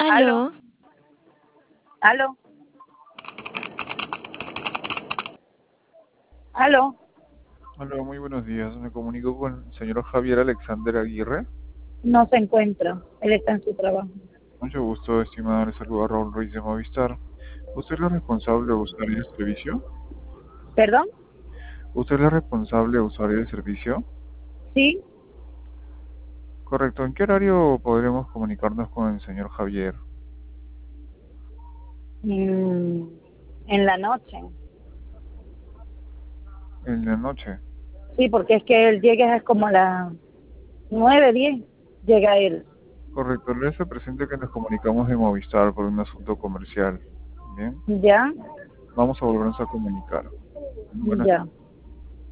¿Aló? Aló, ¿Aló? ¿Aló? Hola, muy buenos días. Me comunico con el señor Javier Alexander Aguirre. No se encuentra. Él está en su trabajo. Mucho gusto, estimado. Le saluda Raúl Ruiz de Movistar. ¿Usted es la responsable de usar el servicio? ¿Perdón? ¿Usted es la responsable de usar el servicio? Sí. Correcto. ¿En qué horario podremos comunicarnos con el señor Javier? Mm, en la noche. En la noche. Sí, porque es que él llega es como a las 9, 10. Llega él. Correcto. Le hace presente que nos comunicamos de Movistar por un asunto comercial. Bien. ¿Ya? Vamos a volvernos a comunicar. Buenas Ya.